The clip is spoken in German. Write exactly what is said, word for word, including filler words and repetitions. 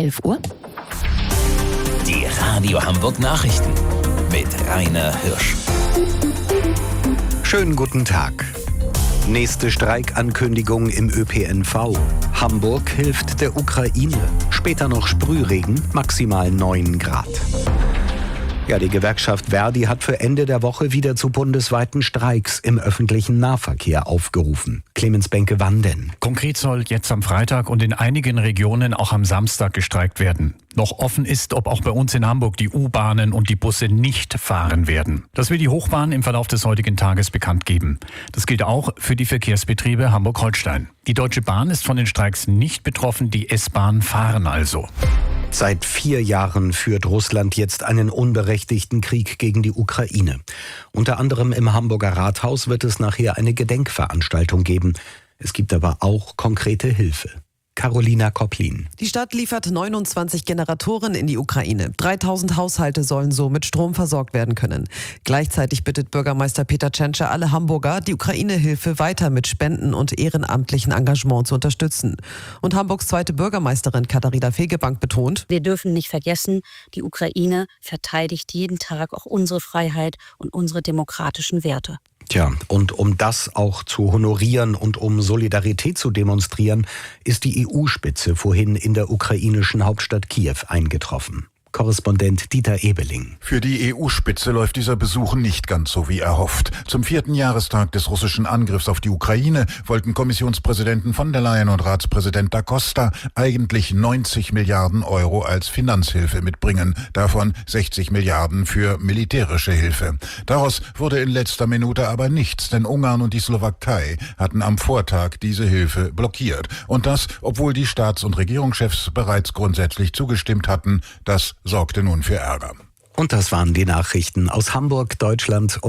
elf Uhr. Die Radio Hamburg Nachrichten mit Rainer Hirsch. Schönen guten Tag. Nächste Streikankündigung im Ö P N V. Hamburg hilft der Ukraine. Später noch Sprühregen, maximal neun Grad. Ja, die Gewerkschaft Verdi hat für Ende der Woche wieder zu bundesweiten Streiks im öffentlichen Nahverkehr aufgerufen. Clemens Benke, wann denn? Konkret soll jetzt am Freitag und in einigen Regionen auch am Samstag gestreikt werden. Noch offen ist, ob auch bei uns in Hamburg die U-Bahnen und die Busse nicht fahren werden. Das will die Hochbahn im Verlauf des heutigen Tages bekannt geben. Das gilt auch für die Verkehrsbetriebe Hamburg-Holstein. Die Deutsche Bahn ist von den Streiks nicht betroffen, die S-Bahn fahren also. Seit vier Jahren führt Russland jetzt einen unberechtigten Krieg gegen die Ukraine. Unter anderem im Hamburger Rathaus wird es nachher eine Gedenkveranstaltung geben. Es gibt aber auch konkrete Hilfe. Carolina Koplin. Die Stadt liefert neunundzwanzig Generatoren in die Ukraine. dreitausend Haushalte sollen so mit Strom versorgt werden können. Gleichzeitig bittet Bürgermeister Peter Tschentscher alle Hamburger, die Ukraine-Hilfe weiter mit Spenden und ehrenamtlichen Engagement zu unterstützen. Und Hamburgs zweite Bürgermeisterin Katharina Fegebank betont: Wir dürfen nicht vergessen, die Ukraine verteidigt jeden Tag auch unsere Freiheit und unsere demokratischen Werte. Tja, und um das auch zu honorieren und um Solidarität zu demonstrieren, ist die E U-Spitze vorhin in der ukrainischen Hauptstadt Kiew eingetroffen. Korrespondent Dieter Ebeling. Für die E U-Spitze läuft dieser Besuch nicht ganz so wie erhofft. Zum vierten Jahrestag des russischen Angriffs auf die Ukraine wollten Kommissionspräsidenten von der Leyen und Ratspräsident da Costa eigentlich neunzig Milliarden Euro als Finanzhilfe mitbringen, davon sechzig Milliarden für militärische Hilfe. Daraus wurde in letzter Minute aber nichts, denn Ungarn und die Slowakei hatten am Vortag diese Hilfe blockiert. Und das, obwohl die Staats- und Regierungschefs bereits grundsätzlich zugestimmt hatten. Das sorgte nun für Ärger. Und das waren die Nachrichten aus Hamburg, Deutschland